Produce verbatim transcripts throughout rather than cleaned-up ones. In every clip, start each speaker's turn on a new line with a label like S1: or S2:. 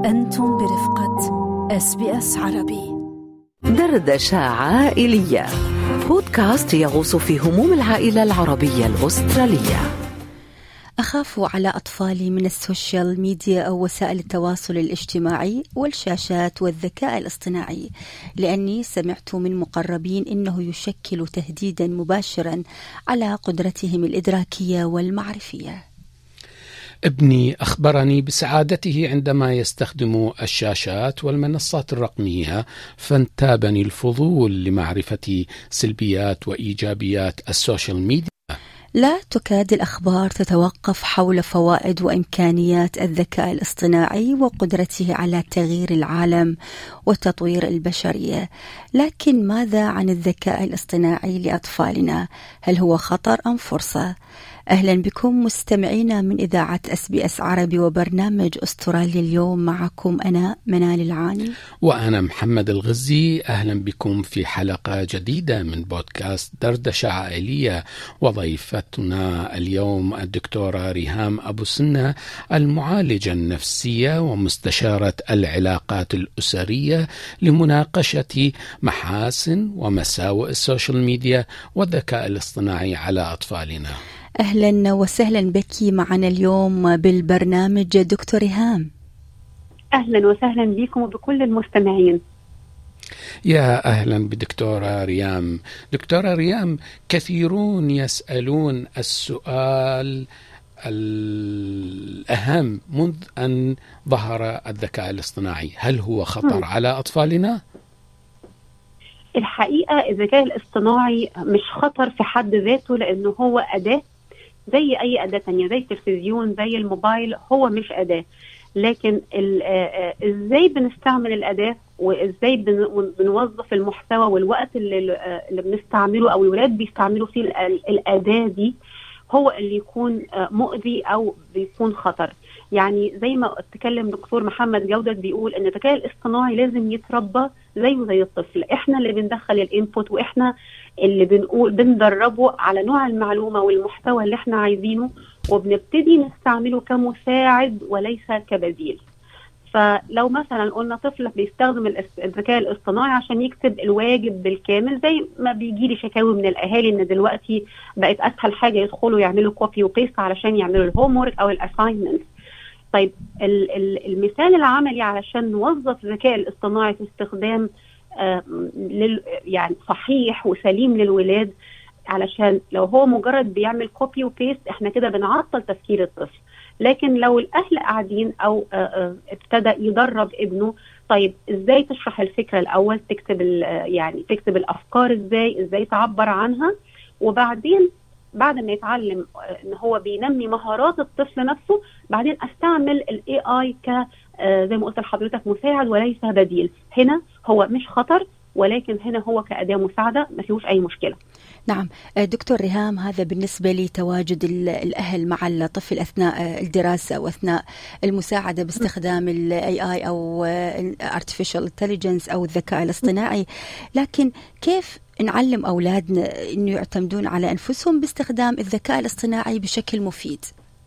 S1: أنتم برفقة إس بي إس عربي.
S2: دردشة عائلية، بودكاست يغوص في هموم العائلة العربية الأسترالية.
S3: أخاف على أطفالي من السوشيال ميديا أو وسائل التواصل الاجتماعي والشاشات والذكاء الاصطناعي، لأني سمعت من مقربين إنه يشكل تهديدا مباشرا على قدرتهم الإدراكية والمعرفية.
S4: ابني أخبرني بسعادته عندما يستخدم الشاشات والمنصات الرقمية، فانتابني الفضول لمعرفة سلبيات وإيجابيات السوشيال ميديا.
S3: لا تكاد الأخبار تتوقف حول فوائد وإمكانيات الذكاء الاصطناعي وقدرته على تغيير العالم وتطوير البشرية، لكن ماذا عن الذكاء الاصطناعي لأطفالنا؟ هل هو خطر أم فرصة؟ أهلا بكم مستمعينا من إذاعة إس بي إس عربي وبرنامج أستراليا اليوم، معكم أنا منال العاني
S4: وأنا محمد الغزي. أهلا بكم في حلقة جديدة من بودكاست دردشة عائلية، وضيفتنا اليوم الدكتورة ريهام أبو سنة، المعالجة النفسية ومستشارة العلاقات الأسرية، لمناقشة محاسن ومساوئ السوشيال ميديا والذكاء الاصطناعي على أطفالنا.
S3: أهلا وسهلا بك معنا اليوم بالبرنامج دكتور ريهام.
S5: أهلا وسهلا بكم وبكل المستمعين.
S4: يا أهلا بدكتورة ريهام. دكتورة ريهام، كثيرون يسألون السؤال الأهم منذ أن ظهر الذكاء الاصطناعي: هل هو خطر م. على أطفالنا؟
S5: الحقيقة الذكاء الاصطناعي مش خطر في حد ذاته، لأنه هو أداة زي أي أداة تانية، زي التلفزيون، زي الموبايل، هو مش أداة. لكن إزاي بنستعمل الأداة وإزاي بنوظف المحتوى والوقت اللي, اللي بنستعمله أو الولاد بيستعملوا فيه الأداة دي هو اللي يكون مؤذي أو بيكون خطر. يعني زي ما اتكلم دكتور محمد جودة بيقول إن الذكاء الاصطناعي لازم يتربى زيه زي الطفل. إحنا اللي بندخل الانبوت، وإحنا اللي بنقول بندربه على نوع المعلومة والمحتوى اللي إحنا عايزينه، وبنبتدي نستعمله كمساعد وليس كبديل. فلو مثلا قلنا طفل بيستخدم الذكاء الاصطناعي عشان يكتب الواجب بالكامل، زي ما بيجي لي شكاوي من الاهالي ان دلوقتي بقت اسهل حاجه يدخلوا يعملوا كوبي وبيست علشان يعملوا الهوم ورك او الاساينمنت. طيب المثال العملي علشان نوظف الذكاء الاصطناعي في استخدام آه يعني صحيح وسليم للولاد، علشان لو هو مجرد بيعمل كوبي وبيست احنا كده بنعطل تفكير الطفل. لكن لو الأهل قاعدين أو ابتدى يدرب ابنه، طيب إزاي تشرح الفكرة الأول، تكتب يعني تكتب الأفكار إزاي إزاي تعبر عنها، وبعدين بعد ما يتعلم إن هو بينمي مهارات الطفل نفسه، بعدين أستعمل ال إيه آي ك زي ما قلت لحضرتك مساعد وليس بديل. هنا هو مش خطر، ولكن هنا هو كأداة مساعدة ما فيهوش أي مشكلة.
S3: نعم دكتور ريهام، هذا بالنسبة لتواجد الأهل مع الطفل أثناء الدراسة وأثناء المساعدة باستخدام ال إيه آي أو Artificial Intelligence أو الذكاء الاصطناعي، لكن كيف نعلم أولادنا أنه يعتمدون على أنفسهم باستخدام الذكاء الاصطناعي بشكل مفيد؟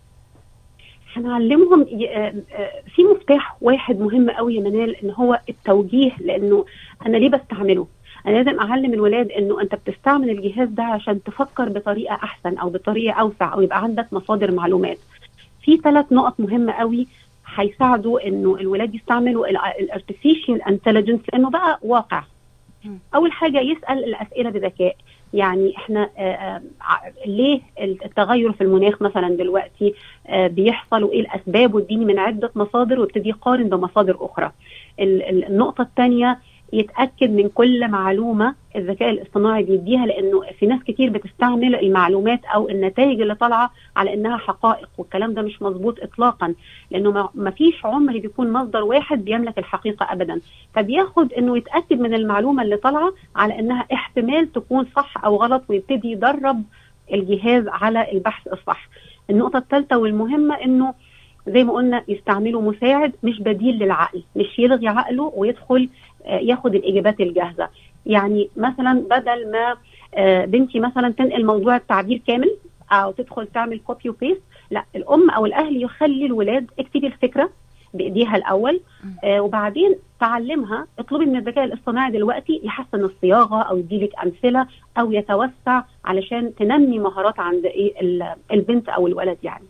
S5: هنعلمهم في مفتاح واحد مهم قوي يا منال، ان هو التوجيه. لانه انا ليه بستعمله؟ انا لازم اعلم الولاد انه انت بتستعمل الجهاز ده عشان تفكر بطريقه احسن او بطريقه اوسع، او يبقى عندك مصادر معلومات. في ثلاث نقط مهمه قوي هيساعدوا انه الولاد يستعملوا الارتفيشال انتليجنس لانه بقى واقع. اول حاجه يسال الاسئله بذكاء. يعني احنا آآ آآ ليه التغير في المناخ مثلا دلوقتي بيحصل، وايه الاسباب، واديني من عده مصادر، وابتدي يقارن بمصادر اخرى. النقطه الثانيه يتأكد من كل معلومة الذكاء الاصطناعي بيديها، لأنه في ناس كتير بتستعمل المعلومات أو النتائج اللي طالعة على إنها حقائق، والكلام ده مش مظبوط إطلاقا، لأنه ما فيش عمر بيكون مصدر واحد بيملك الحقيقة أبدا. فبياخد إنه يتأكد من المعلومة اللي طالعة على إنها احتمال تكون صح أو غلط، ويبتدي يدرب الجهاز على البحث الصح. النقطة الثالثة والمهمة إنه زي ما قلنا يستعملوا مساعد مش بديل للعقل، مش يلغي عقله ويدخل ياخد الإجابات الجاهزة. يعني مثلا بدل ما بنتي مثلا تنقل موضوع التعبير كامل أو تدخل تعمل كوبي وبيست، لا، الأم أو الأهل يخلي الولاد اكتبي الفكرة، بايديها الاول، آه وبعدين تعلمها. اطلبي من الذكاء الاصطناعي دلوقتي يحسن الصياغه او يديلك امثله او يتوسع علشان تنمي مهارات عند ايه البنت او الولد يعني.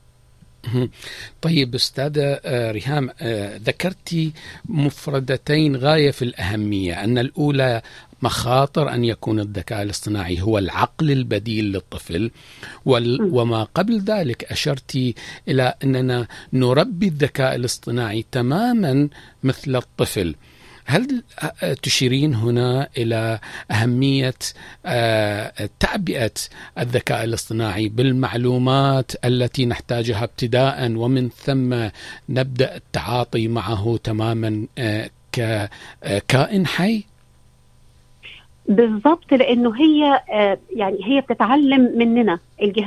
S4: طيب أستاذة ريهام، ذكرتي مفردتين غاية في الأهمية، أن الأولى مخاطر أن يكون الذكاء الاصطناعي هو العقل البديل للطفل، وما قبل ذلك أشرتي إلى أننا نربي الذكاء الاصطناعي تماما مثل الطفل. هل تشيرين هنا إلى أهمية تعبئة الذكاء الاصطناعي بالمعلومات التي نحتاجها ابتداء، ومن ثم نبدأ التعاطي معه تماما ككائن حي؟
S5: بالضبط، لأنه هي يعني هي بتتعلم مننا.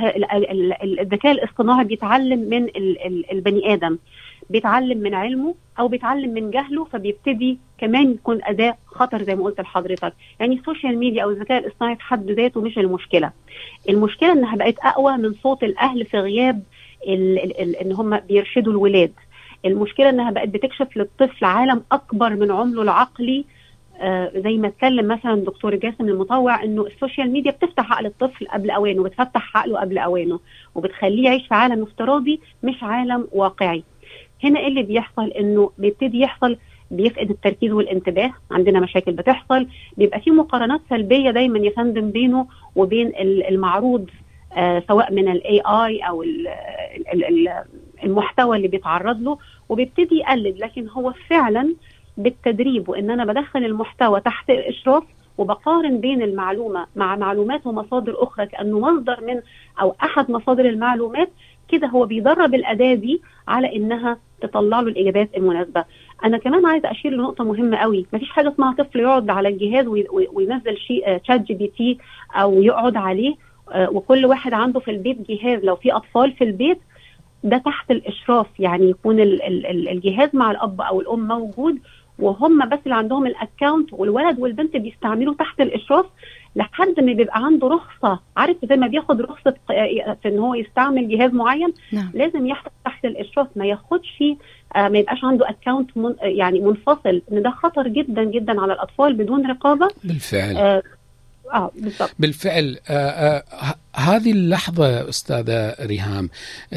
S5: الذكاء الاصطناعي بيتعلم من البني آدم، بيتعلم من علمه او بيتعلم من جهله، فبيبتدي كمان يكون اداة خطر زي ما قلت لحضرتك. يعني السوشيال ميديا او الذكاء الاصطناعي في حد ذاته مش المشكله، المشكله انها بقت اقوى من صوت الاهل في غياب ال ال ال ان هم بيرشدوا الولاد. المشكله انها بقت بتكشف للطفل عالم اكبر من عمره العقلي. آه زي ما اتكلم مثلا دكتور جاسم المطوع انه السوشيال ميديا بتفتح عقل الطفل قبل اوانه، بتفتح عقله قبل اوانه، وبتخليه يعيش في عالم افتراضي مش عالم واقعي. هنا ايه اللي بيحصل؟ انه بيبتدي يحصل بيفقد التركيز والانتباه، عندنا مشاكل بتحصل، بيبقى في مقارنات سلبيه دايما يا فندم بينه وبين المعروض، آه سواء من الاي اي او ال ال ال المحتوى اللي بيتعرض له، وبيبتدي يقلد. لكن هو فعلا بالتدريب، وان انا بدخل المحتوى تحت الاشراف وبقارن بين المعلومه مع معلومات ومصادر اخرى كانه مصدر من او احد مصادر المعلومات، كده هو بيدرب الأداة دي على إنها تطلع له الإجابات المناسبة. أنا كمان عايزة أشير لنقطة مهمة قوي، مفيش حاجة اسمها طفل يقعد على الجهاز وينزل شيء تشات جي بي تي أو يقعد عليه، وكل واحد عنده في البيت جهاز. لو في أطفال في البيت ده تحت الإشراف، يعني يكون الجهاز مع الأب أو الأم موجود، وهم بس اللي عندهم الأكاونت، والولد والبنت بيستعملوا تحت الإشراف لحد ما بيبقى عنده رخصة. عارف زي ما بياخد رخصة في ان هو يستعمل جهاز معين، نعم. لازم يحصل تحت الاشراف، ما ياخدش آه ما يبقاش عنده اكاونت من يعني منفصل، ان ده خطر جدا جدا على الاطفال بدون رقابة.
S4: بالفعل
S5: آه آه بالضبط.
S4: بالفعل. آه آه هذه اللحظة أستاذة ريهام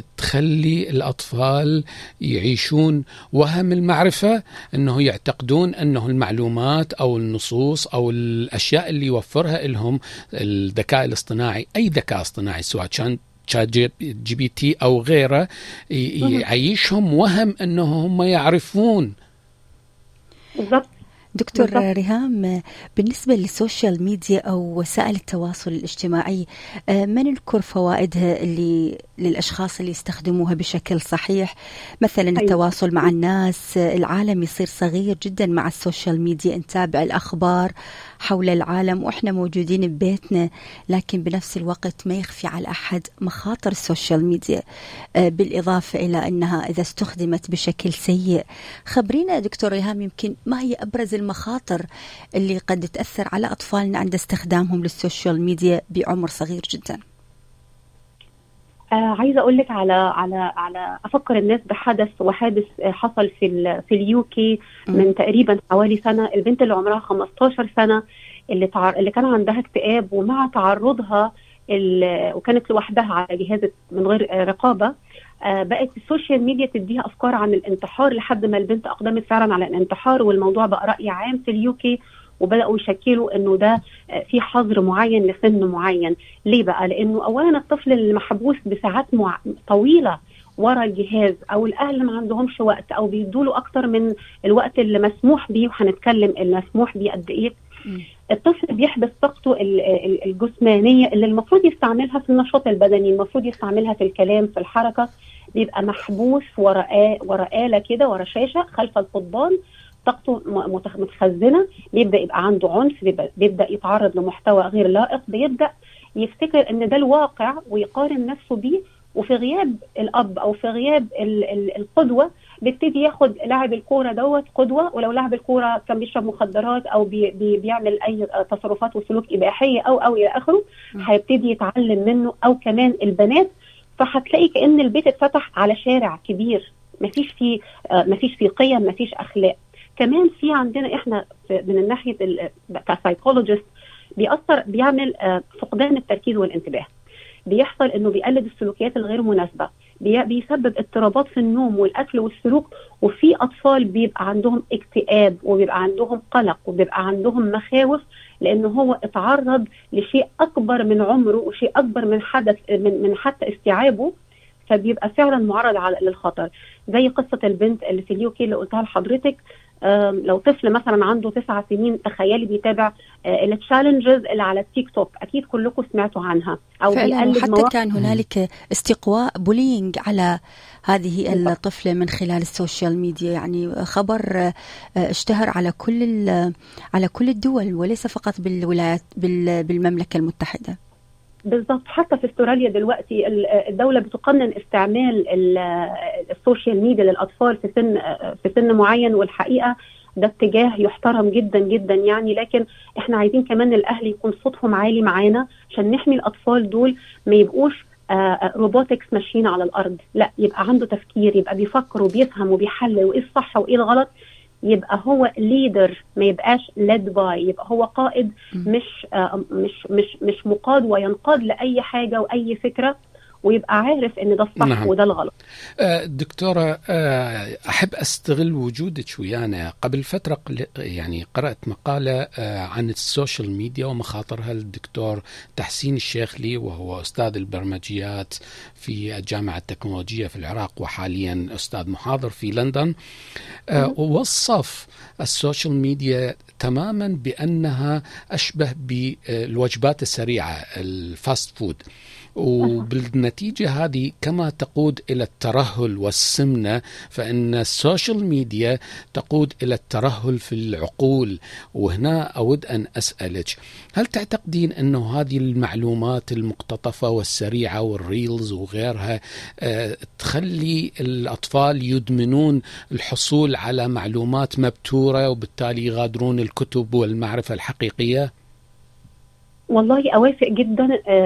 S4: تخلي الأطفال يعيشون وهم المعرفة، أنه يعتقدون أنه المعلومات أو النصوص أو الأشياء اللي يوفرها لهم الذكاء الاصطناعي، أي ذكاء اصطناعي سواء كان شات جي بي تي أو غيره، يعيشهم وهم أنه هم يعرفون.
S5: بالضبط.
S3: دكتور ريهام، بالنسبة للسوشيال ميديا أو وسائل التواصل الاجتماعي، ما نذكر فوائدها اللي للأشخاص اللي يستخدموها بشكل صحيح؟ مثلا أيوة. التواصل مع الناس، العالم يصير صغير جدا مع السوشيال ميديا، نتابع الأخبار حول العالم وإحنا موجودين ببيتنا، لكن بنفس الوقت ما يخفي على أحد مخاطر السوشيال ميديا، بالإضافة إلى أنها إذا استخدمت بشكل سيء. خبرينا دكتور ريهام، يمكن ما هي أبرز المخاطر اللي قد تأثر على أطفالنا عند استخدامهم للسوشيال ميديا بعمر صغير جدا؟
S5: آه عايزه اقول لك على على على افكر الناس بحدث وحادث حصل في ال في اليوكي من تقريبا حوالي سنه. البنت اللي عمرها خمستاشر سنه اللي تعر... اللي كان عندها اكتئاب، ومع تعرضها ال... وكانت لوحدها على جهاز من غير رقابه، آه بقت السوشيال ميديا تديها افكار عن الانتحار لحد ما البنت اقدمت فعلا على الانتحار. والموضوع بقى راي عام في اليوكي، وبدأوا يشكلوا انه ده في حظر معين لسن معين. ليه بقى؟ لانه اولا الطفل اللي محبوس بساعات مع... طويله ورا الجهاز، او الاهل ما عندهمش وقت او بيدوا له اكتر من الوقت اللي مسموح بيه، وهنتكلم المسموح بيه قد ايه. الطفل بيحبس طاقته الجسمانيه اللي المفروض يستعملها في النشاط البدني، المفروض يستعملها في الكلام في الحركه، بيبقى محبوس ورا ورا آلة كده، ورا شاشه خلف القضبان، طاقته متخزنه، بيبدا يبقى عنده عنف، بيبدا يتعرض لمحتوى غير لائق، بيبدا يفتكر ان ده الواقع ويقارن نفسه بيه. وفي غياب الاب او في غياب ال ال القدوه بيبتدي ياخد لاعب الكوره دوت قدوه، ولو لاعب الكوره كان بيشرب مخدرات او بي بي بيعمل اي تصرفات وسلوك اباحيه او او الى اخره، هيبتدي يتعلم منه. او كمان البنات، فهتلاقي كأن البيت اتفتح على شارع كبير، مفيش فيه مفيش فيه قيم، مفيش اخلاق. كمان في عندنا احنا من الناحيه كسايكولوجيست بيأثر بيعمل فقدان التركيز والانتباه، بيحصل انه بيقلد السلوكيات الغير مناسبه، بيسبب اضطرابات في النوم والاكل والسلوك. وفي اطفال بيبقى عندهم اكتئاب وبيبقى عندهم قلق وبيبقى عندهم مخاوف، لانه هو اتعرض لشيء اكبر من عمره وشيء اكبر من حدث من, من حتى استيعابه، فبيبقى فعلا معرض على للخطر. زي قصه البنت اللي في اليوكي اللي قلتها لحضرتك، لو طفل مثلا عنده تسع سنين تخيلي بيتابع التشالنجز اللي على التيك توك، اكيد كلكم سمعتوا عنها، او
S3: فعلا. وحتى كان هنالك استقواء بولينج على هذه الطفله من خلال السوشيال ميديا، يعني خبر اشتهر على كل على كل الدول وليس فقط بالولايات بالمملكه المتحده.
S5: بالضبط. حتى في استراليا دلوقتي الدولة بتقنن استعمال السوشيال ميديا للأطفال في سن في سن معين، والحقيقة ده اتجاه يحترم جدا جدا يعني. لكن احنا عايزين كمان الأهل يكون صوتهم عالي معانا عشان نحمي الأطفال دول، ما يبقوش روبوتكس ماشيين على الأرض، لا يبقى عنده تفكير، يبقى بيفكر وبيفهم وبيحلل وإيه الصح وإيه الغلط، يبقى هو ليدر ما يبقاش led by، يبقى هو قائد مش آه مش مش مش مقاد وينقاد لأي حاجة وأي فكرة، ويبقى عارف ان ده الصح نعم. وده الغلط.
S4: آه دكتورة، آه أحب أستغل وجودك ويانا. قبل فترة يعني قرأت مقالة آه عن السوشيال ميديا ومخاطرها للدكتور تحسين الشيخلي، وهو أستاذ البرمجيات في الجامعة التكنولوجية في العراق وحاليا أستاذ محاضر في لندن. آه ووصف السوشيال ميديا تماما بأنها أشبه بالوجبات السريعة، الفاست فود، وبالنتيجة هذه كما تقود إلى الترهل والسمنة، فإن السوشيال ميديا تقود إلى الترهل في العقول. وهنا أود أن أسألك، هل تعتقدين أنه هذه المعلومات المقتطفة والسريعة والريلز وغيرها أه تخلي الأطفال يدمنون الحصول على معلومات مبتورة وبالتالي يغادرون الكتب والمعرفة الحقيقية؟
S5: والله أوافق جدا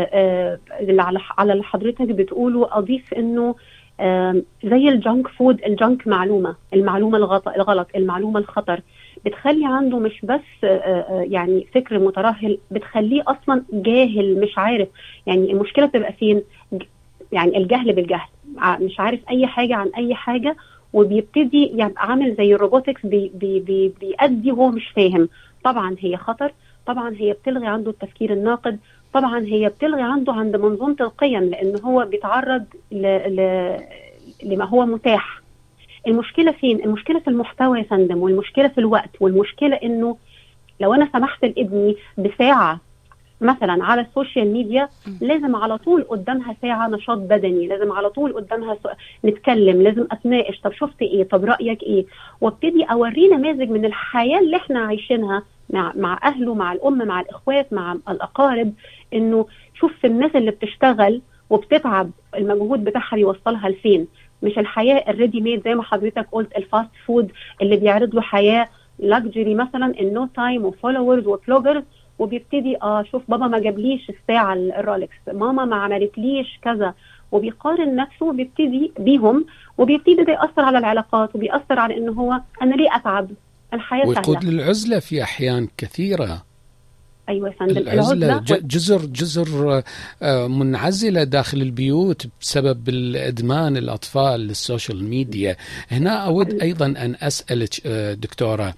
S5: على اللي حضرتك بتقوله. أضيف إنه زي الجانك فود، الجانك معلومة، المعلومة الغلط، المعلومة الخطر، بتخلي عنده مش بس يعني فكر مترهل، بتخليه أصلا جاهل مش عارف. يعني المشكلة تبقى فين؟ يعني الجهل بالجهل، مش عارف أي حاجة عن أي حاجة، وبيبتدي يبقى يعني عامل زي الروبوتكس بي بي بي بيأدي وهو مش فاهم. طبعا هي خطر، طبعا هي بتلغي عنده التفكير الناقد، طبعا هي بتلغي عنده عند منظومة القيم، لأنه هو بيتعرض ل... ل... لما هو متاح. المشكلة فين؟ المشكلة في المحتوى يا فندم، والمشكلة في الوقت، والمشكلة إنه لو أنا سمحت لابني بساعة مثلا على السوشيال ميديا، لازم على طول قدامها ساعة نشاط بدني، لازم على طول قدامها س... نتكلم، لازم أتناقش، طب شفت إيه، طب رأيك إيه، وابتدي أوري نماذج من الحياة اللي إحنا عايشينها مع مع أهله، مع الأم، مع الإخوات، مع الأقارب، إنه شوف الناس اللي بتشتغل وبتتعب، المجهود بتاعها بيوصلها لفين، مش الحياة الريدي ميد زي ما حضرتك قلت، الفاست فود اللي بيعرض له حياة لاكجري مثلا، النو تايم وفولورز وبلوجرز، وبيبتدي اه شوف بابا ما جابليش الساعة الرولكس، ماما ما عملتليش كذا، وبيقارن نفسه وبيبتدي بيهم، وبيبتدي ده يأثر على العلاقات، وبيأثر على إنه هو أنا ليه أتعب، الحياة
S4: ويقود
S5: سهلة.
S4: للعزلة في أحيان كثيرة.
S5: أيوة يا فندم،
S4: العزلة جزر جزر منعزلة داخل البيوت بسبب الإدمان الأطفال للسوشيال ميديا. هنا أود أيضا أن أسألك دكتورة،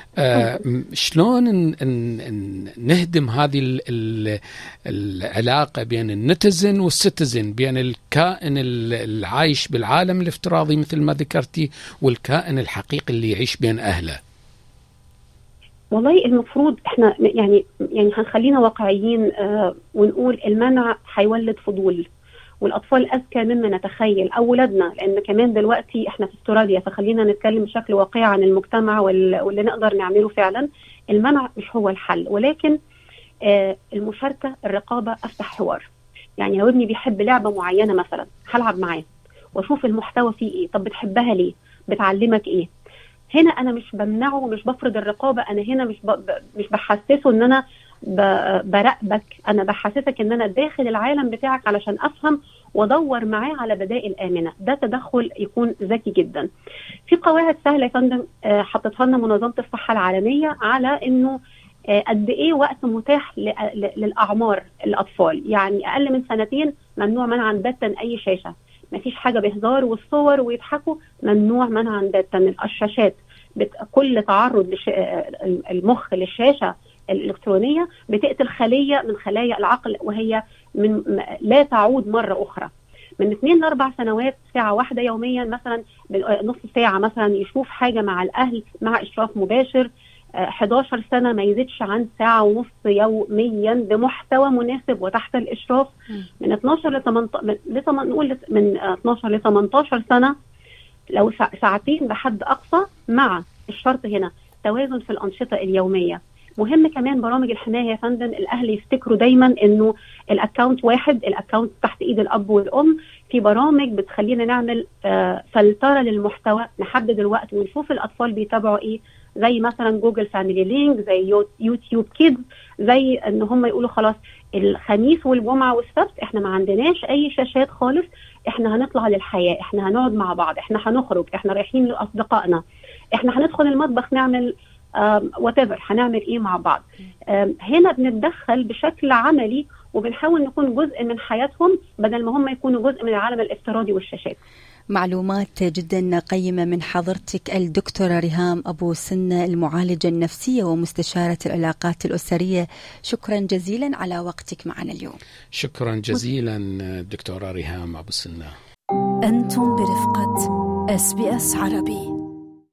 S4: شلون نهدم هذه العلاقة بين النتزن والسيتيزن، بين الكائن العايش بالعالم الافتراضي مثل ما ذكرتي والكائن الحقيقي اللي يعيش بين أهله؟
S5: والله المفروض احنا يعني يعني هنخلينا واقعيين آه ونقول المنع هيولد فضول، والاطفال اذكى مما نتخيل، او ولادنا، لان كمان دلوقتي احنا في استراليا، فخلينا نتكلم بشكل واقعي عن المجتمع واللي نقدر نعمله فعلا. المنع مش هو الحل، ولكن آه المشاركه، الرقابه، افتح حوار. يعني لو ابني بيحب لعبه معينه مثلا، هلعب معاه واشوف المحتوى فيه ايه، طب بتحبها ليه، بتعلمك ايه. هنا انا مش بمنعه ومش بفرض الرقابه، انا هنا مش ب... مش بحسسه ان انا ب... براقبك، انا بحسسك ان انا داخل العالم بتاعك علشان افهم وادور معاه على بدائل امنه. ده تدخل يكون ذكي جدا. في قواعد سهله يا فندم حطتها لنا منظمه الصحه العالميه على انه قد ايه وقت متاح للاعمار الاطفال، يعني اقل من سنتين ممنوع منعا باتا اي شاشه، مفيش حاجه بهزار والصور ويضحكوا، ممنوع منعا باتا. الشاشات كل تعرض لش... المخ للشاشه الالكترونيه بتقتل خليه من خلايا العقل، وهي من لا تعود مره اخرى. من اثنين لاربع سنوات ساعه واحده يوميا مثلا، نص ساعه مثلا يشوف حاجه مع الاهل مع اشراف مباشر. احد عشر سنه ما يزيدش عن ساعه ونص يوميا بمحتوى مناسب وتحت الاشراف. من اثناشر ل ثمانية عشر نقول من اثناشر ل ثمانية عشر سنه لو ساعتين بحد اقصى، مع الشرط هنا توازن في الانشطه اليوميه. مهم كمان برامج الحمايه يا فندم، الاهل يفتكروا دايما انه الاكونت واحد، الاكونت تحت ايد الاب والام. في برامج بتخلينا نعمل آه فلتره للمحتوى، نحدد الوقت ونشوف الاطفال بيتابعوا ايه، زي مثلا جوجل فاميلي لينك، زي يوتيوب كيدز، زي ان هم يقولوا خلاص الخميس والجمعه والسبت احنا ما عندناش اي شاشات خالص، احنا هنطلع للحياه، احنا هنقعد مع بعض، احنا هنخرج، احنا رايحين لاصدقائنا، احنا هندخل المطبخ نعمل وات ايفر، هنعمل ايه مع بعض. هنا بنتدخل بشكل عملي وبنحاول نكون جزء من حياتهم بدل ما هم يكونوا جزء من العالم الافتراضي والشاشات.
S3: معلومات جدا قيمة من حضرتك الدكتورة ريهام أبو سنة، المعالجة النفسية ومستشارة العلاقات الأسرية. شكرا جزيلا على وقتك معنا اليوم.
S4: شكرا جزيلا دكتورة ريهام أبو سنة.
S1: أنتم برفقة إس بي إس عربي.